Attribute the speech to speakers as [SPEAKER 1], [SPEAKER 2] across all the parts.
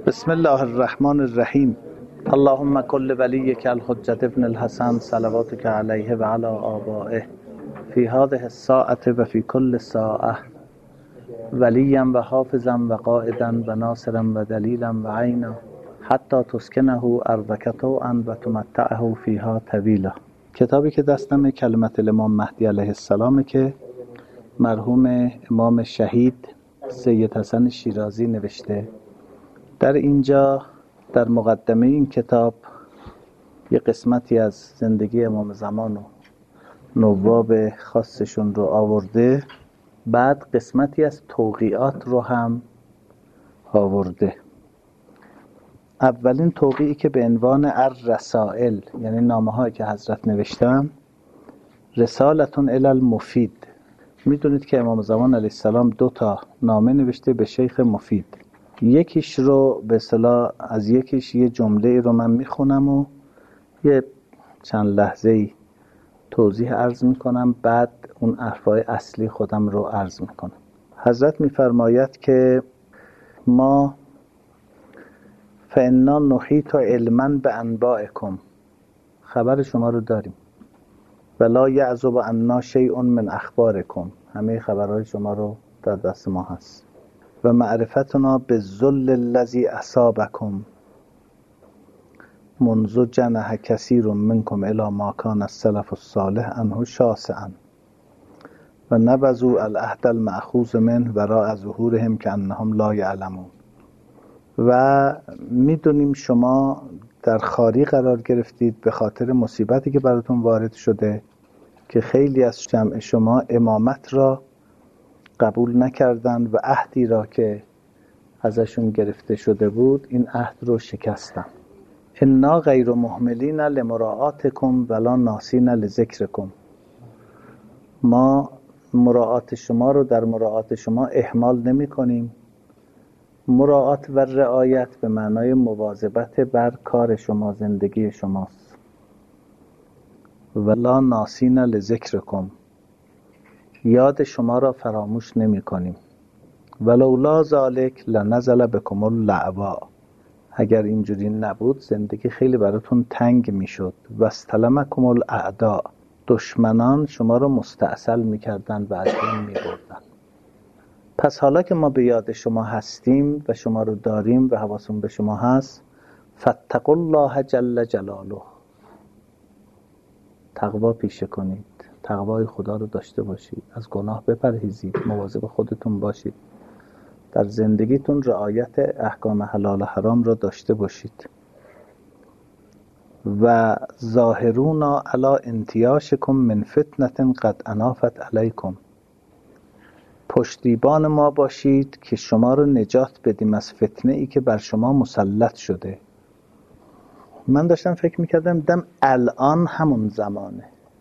[SPEAKER 1] بسم الله الرحمن الرحیم. اللهم کل ولیک الحجة ابن الحسن صلواتک علیه و علی آبائه فی هذه الساعة و فی کل ساعة ولیا و حافظا و قائدا و ناصرا و دلیلا و عینا حتی تسکنه ارضک طوعا و تمتعه فیها طویلا. کتابی که دستم کلمت الامام مهدی علیه السلام که مرحوم امام شهید سید حسن شیرازی نوشته. در اینجا در مقدمه این کتاب یه قسمتی از زندگی امام زمان و نواب خاصشون رو آورده، بعد قسمتی از توقیعات رو هم آورده. اولین توقیعی که به عنوان الرسائل، یعنی نامه هایی که حضرت نوشتن، رسالتون الی المفید. میدونید که امام زمان علیه السلام 2 نامه نوشته به شیخ مفید. یکیش رو به اصطلاح از یکیش یه جمله رو من میخونم و یه چند لحظه‌ای توضیح عرض میکنم، بعد اون حرفای اصلی خودم رو عرض میکنم. حضرت میفرماید که ما فانا نحیط علما بانبائکم، خبر شما رو داریم، ولا یعزب عنا شیء من اخبارکم، همه خبرهای شما رو در دست ما هست. و معرفتنا بالذل الذی اصابکم منذ جنح کثیر منکم الی ما کان السلف الصالح عنه شاسعا و نبذوا العهد المأخوذ منه وراء ظهورهم کانهم لا یعلمون. و میدونیم شما در خواری قرار گرفتید به خاطر مصیبتی که براتون وارد شده که خیلی از جمع شما امامت را قبول نکردن و عهدی را که ازشون گرفته شده بود این عهد رو شکستن. انا غیر مهملین لمراعاتکم ولا ناسین لذکرکم، ما مراعات شما رو در مراعات شما اهمال نمی کنیم. مراعات و رعایت به معنای مواظبت بر کار شما، زندگی شماست. ولا ناسین لذکرکم، یاد شما را فراموش نمی کنیم. ولولا ذالک لنزل بکم اللعبا، اگر اینجوری نبود زندگی خیلی براتون تنگ می شد. و استلمکم الاعداء، دشمنان شما را مستأصل می کردن و از بین می بردن. پس حالا که ما به یاد شما هستیم و شما رو داریم و حواسمون به شما هست، فاتقوا الله جل جلاله، تقوا پیشه کنید، تقوای خدا رو داشته باشید، از گناه بپرهیزید، مواظب خودتون باشید، در زندگیتون رعایت احکام حلال و حرام را داشته باشید. و ظاهرونا علی انتیاشکم من فتنة قد انافت علیکم، پشتیبان ما باشید که شما رو نجات بدیم از فتنه ای که بر شما مسلط شده. من داشتم فکر میکردم الان همون زمانه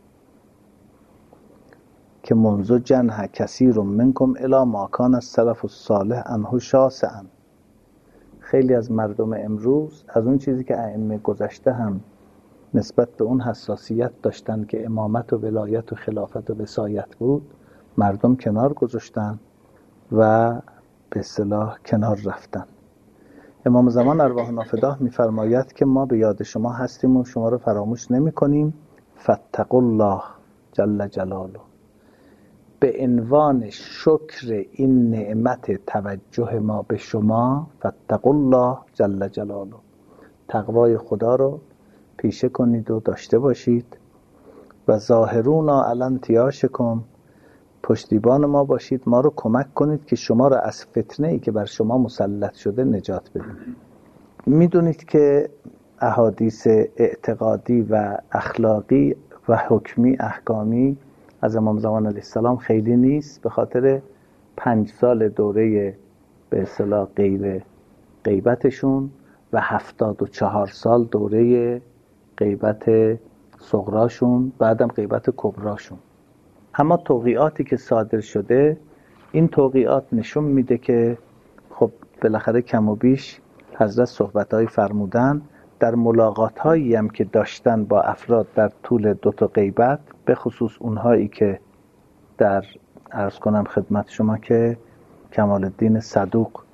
[SPEAKER 1] که منذ جنح کثیر منکم الی ما کان السلف الصالح عنه شاسعا، خیلی از مردم امروز از اون چیزی که ائمه گذشته هم نسبت به اون حساسیت داشتن که امامت و ولایت و خلافت و وصایت بود، مردم کنار گذاشتن و به اصطلاح کنار رفتن. امام زمان ارواحنا فداه میفرماید که ما به یاد شما هستیم و شما رو فراموش نمی کنیم. فاتقوا الله جل جلاله، به عنوان شکر این نعمت توجه ما به شما، فاتقوا الله جل جلاله، تقوای خدا رو پیشه کنید و داشته باشید. و ظاهرونا علی انتیاشکم، پشتیبان ما باشید، ما رو کمک کنید که شما رو از فتنه ای که بر شما مسلط شده نجات بدید. میدونید که احادیث اعتقادی و اخلاقی و حکمی احکامی از امام زمان علیه السلام خیلی نیست، به خاطر 5 سال دوره به اصطلاح غیر غیبتشون و 74 سال دوره غیبت صغراشون، بعدم غیبت کبراشون. اما توقیعاتی که صادر شده، این توقیعات نشون میده که خب بالاخره کم و بیش حضرت صحبت‌های فرمودن در ملاقات‌هایی هم که داشتن با افراد در طول 2 غیبت، به خصوص اونهایی که در عرض کنم خدمت شما که کمال الدین صدوق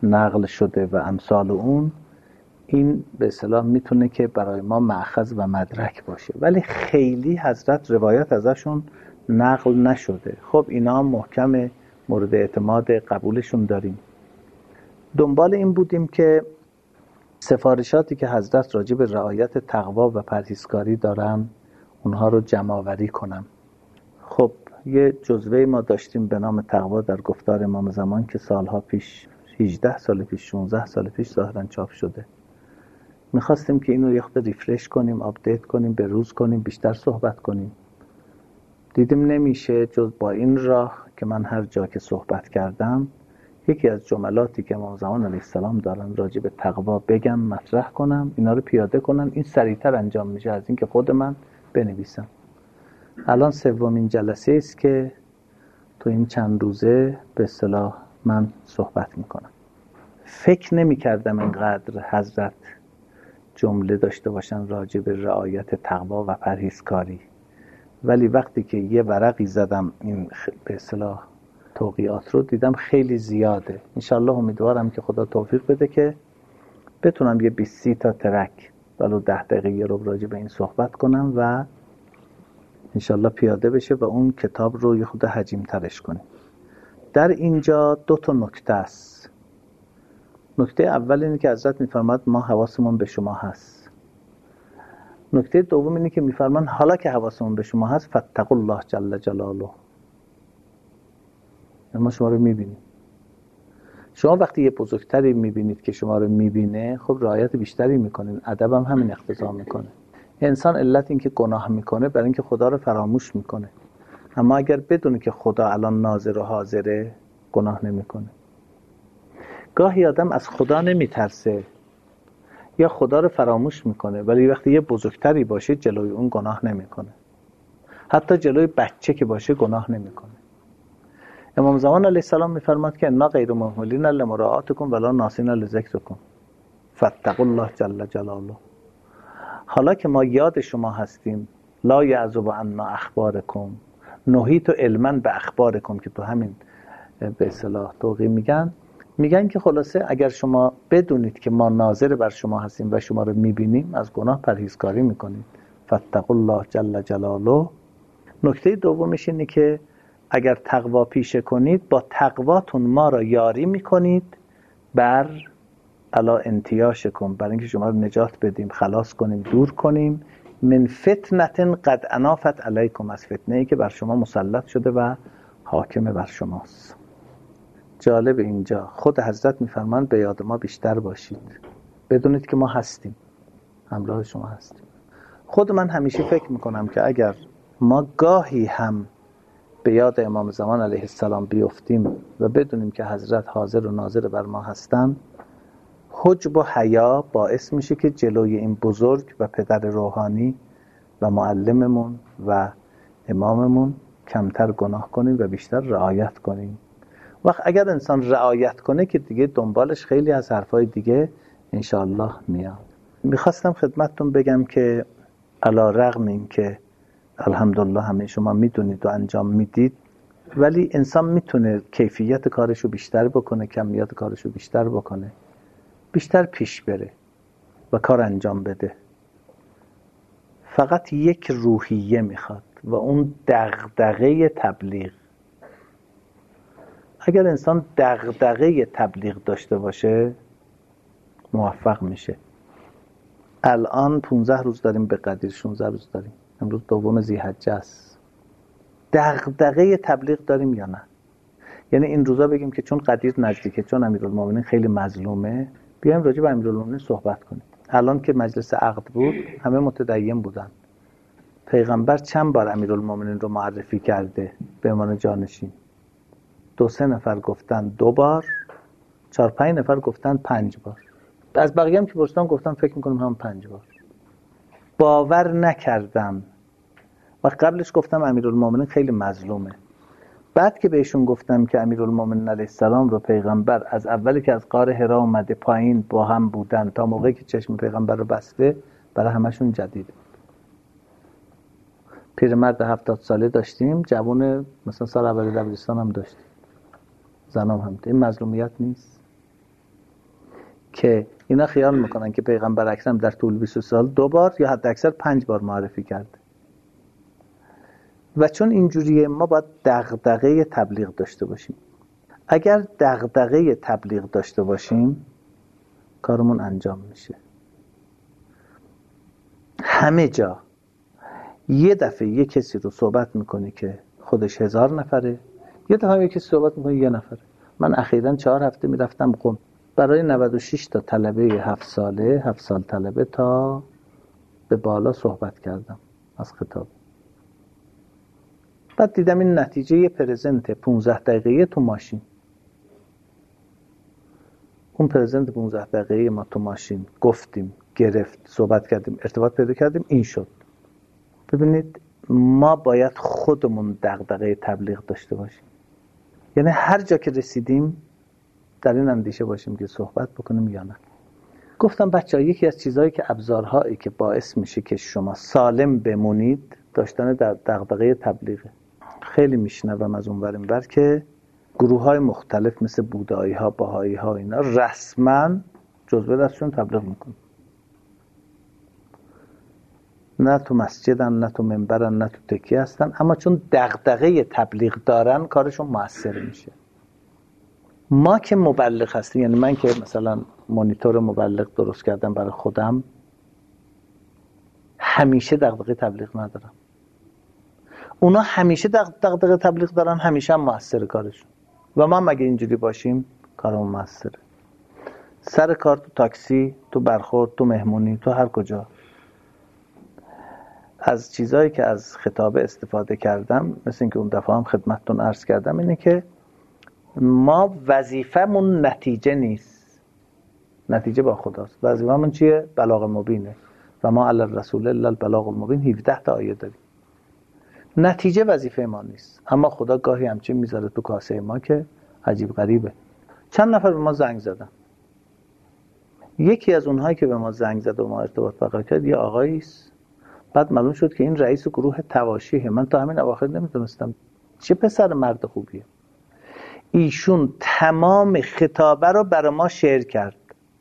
[SPEAKER 1] نقل شده و امثال اون، این به اصطلاح میتونه که برای ما مأخذ و مدرک باشه، ولی خیلی حضرت روایت ازشون نقل نشده. خب اینا هم محکم، مورد اعتماد قبولشون داریم. دنبال این بودیم که سفارشاتی که حضرت راجع به رعایت تقوا و پرهیزکاری دارن اونها رو جمع آوری کنم. خب یه جزوه ما داشتیم به نام تقوا در گفتار امام زمان که سالها پیش، 18 سال پیش، 16 سال پیش ظاهرا چاپ شده. میخواستیم که اینو یه خود ریفرش کنیم، آپدیت کنیم، به روز کنیم، بیشتر صحبت کنیم. دیدیم نمیشه جز با این راه که من هر جا که صحبت کردم یکی از جملاتی که امام زمان علیه السلام دارن راجع به تقوا بگم، مطرح کنم، اینا رو پیاده کنم. این سریعتر انجام میشه از این که خود من بنویسم. الان سومین جلسه است که تو این چند روزه به اصطلاح من صحبت میکنم. فکر نمی کردم اینقدر حضرت جمله داشته باشن راجع به رعایت تقوا و پرهیزکاری، ولی وقتی که یه ورقی زدم این به اصطلاح توقیعات رو دیدم خیلی زیاده. انشالله امیدوارم که خدا توفیق بده که بتونم یه 20 تا ترک ولو 10 دقیقه یه رو راجع به این صحبت کنم و انشالله پیاده بشه و اون کتاب رو یه خود حجیم ترش کنیم. در اینجا 2 تا نکته است. نکته اول اینه که حضرت میفرماد ما حواسمون به شما هست. نکته دوم اینه که میفرمان حالا که حواسمون به شما هست فاتقوا الله جل جلاله. ما شما رو میبینیم. شما وقتی یه بزرگتری میبینید که شما رو میبینه، خب رعایت بیشتری میکنید. ادب هم همین اقتضا میکنه. انسان علت این که گناه میکنه برای اینکه خدا رو فراموش میکنه، اما اگر بدونه که خدا الان ناظر و حاضره گناه نمیکنه. گاهی آدم از خدا نمیترسه یا خدا رو فراموش میکنه، ولی وقتی یه بزرگتری باشه جلوی اون گناه نمیکنه. حتی جلوی بچه که باشه گناه نمیکنه. امام زمان علیه السلام میفرماد که انا غیر مهملین لمراعاتکم ولا ناسین لذکرکم فاتقوا الله جل جلاله. حالا که ما یاد شما هستیم، لا یعزب عنا اخبارکم نهیت علما به اخبارکم، که تو همین به اصطلاح توقیع میگن که خلاصه اگر شما بدونید که ما ناظر بر شما هستیم و شما رو میبینیم، از گناه پرهیزکاری میکنید. فاتقوا الله جل جلاله. نکته دومش اینه که اگر تقوا پیشه کنید، با تقواتون ما را یاری میکنید بر علا انتیاشکم، برای اینکه شما رو نجات بدیم، خلاص کنیم، دور کنیم من فتنة قد انافت علیکم، از فتنه‌ای که بر شما مسلط شده و حاکم بر شماست. جالب اینجا خود حضرت میفرمان به یاد ما بیشتر باشید، بدونید که ما هستیم، همراه شما هستیم. خود من همیشه فکر میکنم که اگر ما گاهی هم به یاد امام زمان علیه السلام بیفتیم و بدونیم که حضرت حاضر و ناظر بر ما هستن، حجب و حیا باعث میشه که جلوی این بزرگ و پدر روحانی و معلممون و اماممون کمتر گناه کنیم و بیشتر رعایت کنیم. وقت اگر انسان رعایت کنه که دیگه دنبالش خیلی از حرفای دیگه انشاءالله میاد. میخواستم خدمتتون بگم که علی رغم این که الحمدلله همه شما میدونید و انجام میدید، ولی انسان میتونه کیفیت کارشو بیشتر بکنه، کمیت کارشو بیشتر بکنه، بیشتر پیش بره و کار انجام بده. فقط یک روحیه میخواد و اون دغدغه تبلیغ. اگر انسان دغدغه تبلیغ داشته باشه موفق میشه. الان 15 روز داریم به قدیر، 16 روز داریم، امروز 2 ذی‌حجه است. دغدغه تبلیغ داریم یا نه؟ یعنی این روزا بگیم که چون قدیر نزدیکه، چون امیرالمومنین خیلی مظلومه، بیایم راجع به امیرالمومنین صحبت کنیم. الان که مجلس عقد بود همه متدین بودن. پیغمبر چند بار امیرالمومنین رو معرفی کرده به عنوان جانشین؟ 2-3 نفر گفتن 2 بار، 4-5 نفر گفتن 5 بار. از بقیه هم که پرسیدم گفتم فکر میکنم هم 5 بار. باور نکردم. و قبلش گفتم امیرالمومنین خیلی مظلومه. بعد که بهشون گفتم که امیرالمومنین علیه السلام رو پیغمبر از اولی که از غار حرا اومده پایین با هم بودن تا موقعی که چشم پیغمبر رو بسته، برای همشون جدید بود. پیرمرد 70 ساله داشتیم، جوان مثلا سال اول دبیرستان هم داشتیم، زنام هم. این مظلومیت نیست؟ که اینا خیال میکنن که پیغمبر اکرم در طول 20 سال 2 بار یا حد اکثر 5 بار معرفی کرده. و چون اینجوریه ما باید دغدغه تبلیغ داشته باشیم. اگر دغدغه تبلیغ داشته باشیم کارمون انجام میشه. همه جا یه دفعه یه کسی رو صحبت میکنه که خودش 1000 نفره، یه دفعه یه کسی صحبت میکنه 1 نفره. من اخیراً 4 هفته میرفتم قم برای 96 تا طلبه 7 سال طلبه تا به بالا صحبت کردم از خطاب. بعد دیدم این نتیجه یه پرزنت 15 دقیقه تو ماشین. اون پرزنت 15 دقیقه ما تو ماشین گفتیم، گرفت، صحبت کردیم، ارتباط پیدا کردیم، این شد. ببینید ما باید خودمون دغدغه تبلیغ داشته باشیم. یعنی هر جا که رسیدیم در این اندیشه باشیم که صحبت بکنیم یا نه. گفتم بچه‌ها یکی از چیزهایی که ابزارهایی که باعث میشه که شما سالم بمونید داشتن دغدغه تبلیغه. خیلی میشنوم از اونور اینور که گروه‌های مختلف مثل بودایی‌ها، بهائی‌ها اینا رسما جزوه دستشون تبلیغ میکنن. نه تو مسجدن، نه تو منبرن، نه تو تکیه هستن، اما چون دغدغه تبلیغ دارن کارشون موثر میشه. ما که مبلغ هستیم، یعنی من که مثلا مانیتور مبلغ درست کردم برای خودم، همیشه دغدغه تبلیغ ندارم. اونا همیشه دغدغه تبلیغ دارن، همیشه هم موثر کارشون. و ما مگه اینجوری باشیم کارمون موثره. سر کار، تو تاکسی، تو برخورد، تو مهمونی، تو هر کجا. از چیزایی که از خطابه استفاده کردم، مثل اینکه اون دفعه هم خدمتتون عرض کردم، اینه که ما وظیفمون نتیجه نیست، نتیجه با خداست. وظیفمون چیه؟ بلاغ مبینه. و ما علی الرسول الا البلاغ المبین. 17 تا آیه داریم. نتیجه وظیفه ما نیست، اما خدا گاهی همچین میذاره تو کاسه ما که عجیب غریبه. چند نفر به ما زنگ زدن. یکی از اونهایی که به ما زنگ زد و ما ارتباط برقرار کرد یه آقایی است. بعد معلوم شد که این رئیس گروه تواشیه. من تا همین اواخر نمیدونستم چه پسر مرد خوبیه. ایشون تمام خطابه رو برای ما شیر کرد.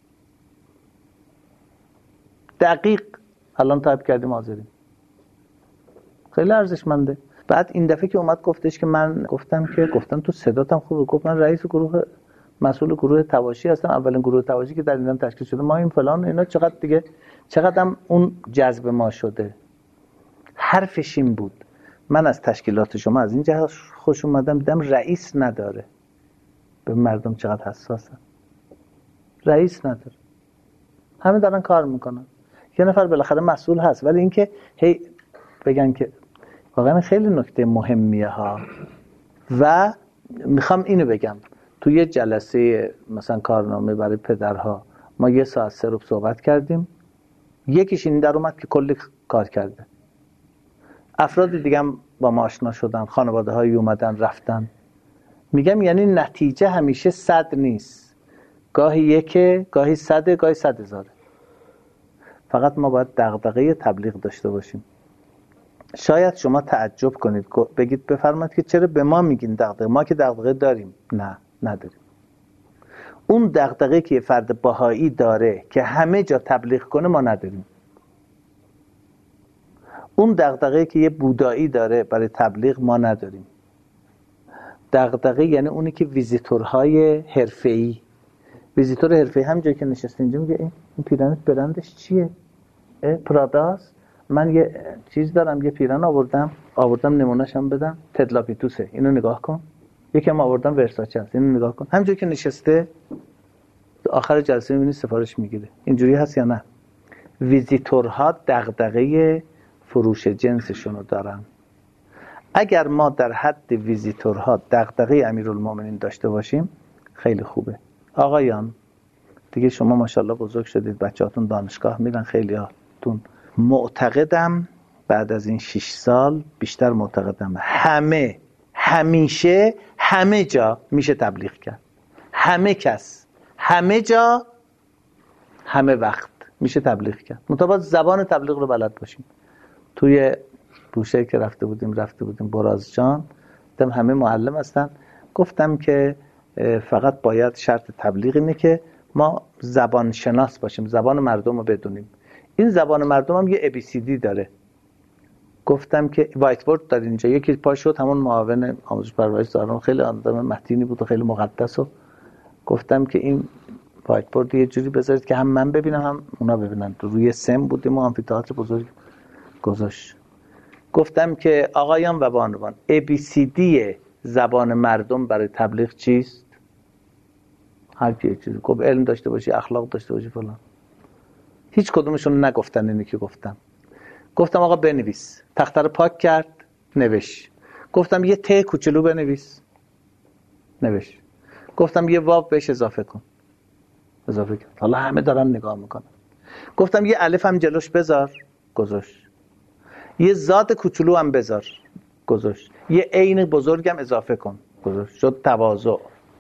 [SPEAKER 1] دقیق الان تایپ کردیم حاضریم. خیلی ارزشمنده. بعد این دفعه که اومد گفتش که من گفتم تو صداتم خوبه. گفت من رئیس گروه، مسئول گروه تواشی هستم، اولین گروه تواشی که در ایران تشکیل شده، ما این فلان اینا. چقدر اون جذب ما شده. حرفش این بود من از تشکیلات شما از این جهت خوش اومدم، دیدم رئیس نداره. به مردم چقدر حساسن. رئیس نداره، همه دارن کار میکنن. یه نفر بالاخره مسئول هست، ولی اینکه هی بگن که واقعا خیلی نکته مهمیه ها. و میخوام اینو بگم، تو یه جلسه مثلا کارنامه برای پدرها ما 1 ساعت 3 رو صحبت کردیم. یکیش این در اومد که کلی کار کرده. افراد دیگه هم با ما آشنا شدن، خانواده هایی اومدن رفتن. میگم یعنی نتیجه همیشه 100 نیست، گاهی 1، گاهی 100، گاهی 100,000. فقط ما باید دغدغه تبلیغ داشته باشیم. شاید شما تعجب کنید، بگید بفرمایید که چرا به ما میگین دغدغه؟ ما که دغدغه داریم. نه، نداریم. اون دغدغه که فرد بهایی داره که همه جا تبلیغ کنه ما نداریم. اون دغدغه که یه بودایی داره برای تبلیغ ما نداریم. دغدغه یعنی اونی که ویزیتورهای حرفه‌ای، ویزیتور حرفه‌ای هم جایی که نشسته اینجا میگه این پیرنت برندش چیه؟ پراداست. من یه چیز دارم، یه پیرن آوردم نمونه‌ش هم بدم، تدلاپیتوسه، اینو نگاه کن. یکم آوردم ورساچه است، اینو نگاه کن. همونجوری که نشسته آخر جلسه می‌بینی سفارش میگیره. اینجوری هست یا نه؟ ویزیتورها دغدغه فروش جنسشون رو دارن. اگر ما در حد ویزیتورها دغدغه امیرالمومنین داشته باشیم خیلی خوبه. آقایان دیگه شما ماشاءالله بزرگ شدید، بچه‌هاتون دانشگاه میرن، خیلیاتون. معتقدم بعد از این 6 سال بیشتر معتقدم همیشه همه جا میشه تبلیغ کرد. همه کس، همه جا، همه وقت میشه تبلیغ کرد. مطابق زبان تبلیغ رو بلد باشیم. توی بوشه که رفته بودیم برازجان، دیدم همه معلم هستن. گفتم که فقط باید شرط تبلیغ اینه که ما زبان شناس باشیم، زبان مردم رو بدونیم. این زبان مردم هم یه ABCD داره. گفتم که وایت بورد داره اینجا، یکی پا شد همون معاون آموزش پرورش دارم، خیلی آدم متینی بود و خیلی مقدس، و گفتم که این وایت بورد یه جوری بذارید که هم من ببینم هم اونا ببینن. روی سم بودیم و آمفی‌تئاتر بزرگ گذاشت. گفتم که آقایان و بانوان، ABCD زبان مردم برای تبلیغ چیست؟ هر کی یک چیزی گفت، علم داشته باشی، اخلاق داشته باشی، فلان. هیچ کدومشون نگفتن اینی که گفتم. گفتم آقا بنویس. تخته رو پاک کرد، نوشت. گفتم یه ت کوچولو بنویس، نوشت. گفتم یه واو بهش اضافه کن، اضافه کرد. حالا همه دارن نگاه میکنن. گفتم یه الف هم جلوش بذار، گذاشت. یه زاد کوچولو هم بذار، گذاشت. یه عین بزرگم اضافه کن، گذاشت. شد تواضع.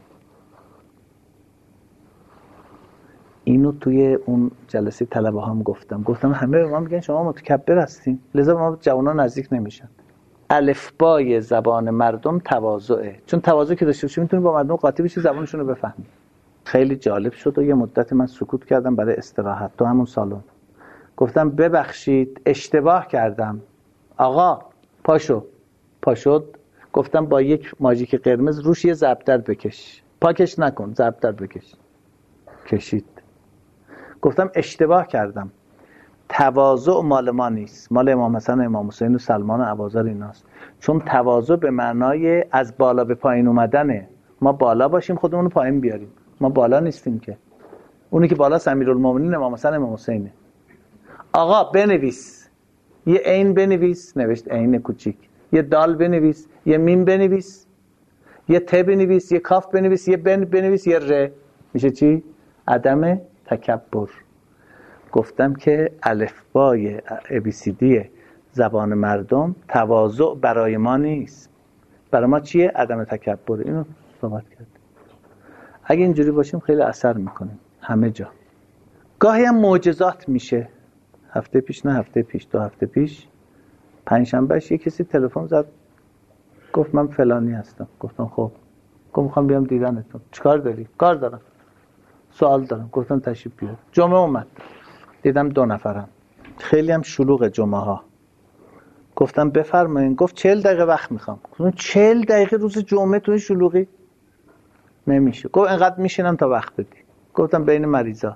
[SPEAKER 1] اینو توی اون جلسه طلبه هم گفتم همه به ما میگن شما متکبر هستین، لذا ما جوانان نزدیک نمیشن. الفبای زبان مردم تواضعه، چون تواضع که داشته باشی میتونی با مردم قاطی بشی، زبانشون رو بفهمی. خیلی جالب شد و یه مدت من سکوت کردم برای استراحت تو همون سالن. گفتم ببخشید اشتباه کردم. آقا پاشو. پاشد. گفتم با یک ماژیک قرمز روش یه ضربدر بکش، پاکش نکن، ضربدر بکش. کشید. گفتم اشتباه کردم، تواضع مال ما نیست، مال امام حسن و امام حسین و سلمان و ابوذر ایناست. چون تواضع به معنای از بالا به پایین اومدنه. ما بالا باشیم خودمون رو پایین بیاریم، ما بالا نیستیم که. اونی که بالا امیرالمومنین امام حسن امام حسینه. آقا بنویس. یه عین بنویس، نوشت عین کوچیک. یه دال بنویس، یه میم بنویس، یه ت بنویس، یه کاف بنویس، یه بن بنویس، یه ر. میشه چی؟ عدم تکبر. گفتم که الفبای ABCD زبان مردم تواضع برای ما نیست، برای ما چیه؟ عدم تکبر. اینو صحبت کرد. اگه اینجوری باشیم خیلی اثر میکنیم همه جا. گاهی هم معجزات میشه. هفته پیش 2 هفته پیش پنجشنبهش یه کسی تلفن زد، گفت من فلانی هستم. گفتم خب. گفت میخوام بیام دیدنتون. چیکار داری؟ کار دارم، سوال دارم. گفتم تشریف بیار. جمعه اومد، دیدم 2 نفرن. خیلی هم شلوغه جمعه ها. گفتم بفرمایید. گفت 40 دقیقه وقت میخوام. گفتم 40 دقیقه روز جمعه تو این شلوغی؟ نمیشه. گفت اینقدر میشینم تا وقت بدی. گفتم بین مریضا.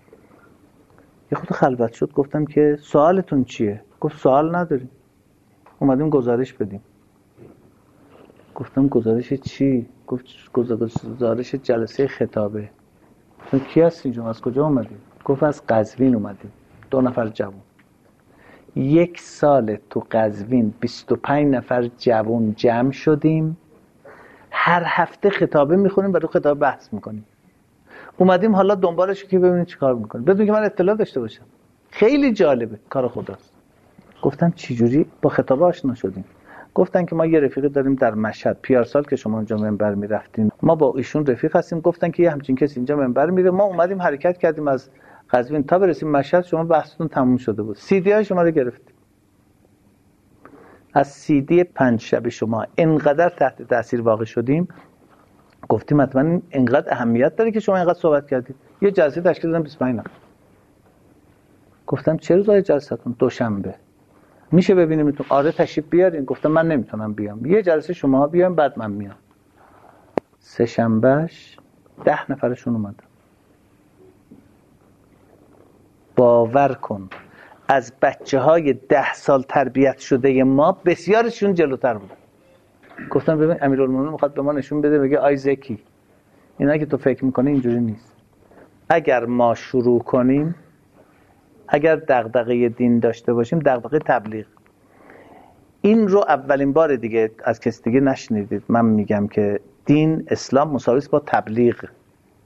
[SPEAKER 1] یه خود خلوت شد. گفتم که سوالتون چیه؟ گفت سوال نداریم، اومدیم گزارش بدیم. گفتم گزارش چی؟ گفت گزارش جلسه خطابه. گفتم کی هستی جون؟ از کجا اومدی؟ گفت از قزوین اومدیم، 2 نفر جوان. 1 سال تو قزوین 25 نفر جوان جمع شدیم، هر هفته خطابه میخونیم و رو خطابه بحث میکنیم. اومدیم حالا دنبالش که ببینیم چیکار میکنیم، بدون که من اطلاع داشته باشم. خیلی جالبه، کار خداست. گفتم چی جوری با خطابه آشنا شدیم؟ گفتن که ما یه رفیقی داریم در مشهد، پیارسال که شما اونجا منبر میرفتین ما با ایشون رفیق هستیم. گفتن که یه همچین کسی اینجا منبر میره. ما اومدیم حرکت کردیم از قزوین تا برسیم مشهد، شما بحثتون تموم شده بود. CD های شما رو گرفتیم. از CD 5 شب شما انقدر تحت تاثیر واقع شدیم، گفتیم حتما اینقدر اهمیت داره که شما اینقدر صحبت کردید. یه جلسه تشکیل دادم 25 نفر. گفتم چه روزای جلسه‌تون؟ دوشنبه. میشه ببینیم تو؟ آره تشریف بیارین. گفتم من نمیتونم بیام، یه جلسه شما بیاین بعد من میام. 3 شنبهش 10 نفرشون اومدن. باور کن از بچه‌های 10 سال تربیت شده ما بسیارشون جلوتر بودن. گفتم ببین امیرالمومنین میخواد به ما نشون بده، بگه آی زکی اینا که تو فکر میکنی اینجوری نیست. اگر ما شروع کنیم، اگر دغدغه دین داشته باشیم، دغدغه تبلیغ، این رو اولین بار دیگه از کسی دیگه نشنیدید. من میگم که دین اسلام مساوی است با تبلیغ.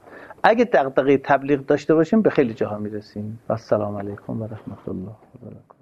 [SPEAKER 1] اگه دغدغه تبلیغ داشته باشیم به خیلی جاها میرسیم. و السلام علیکم و رحمت الله و برکاته.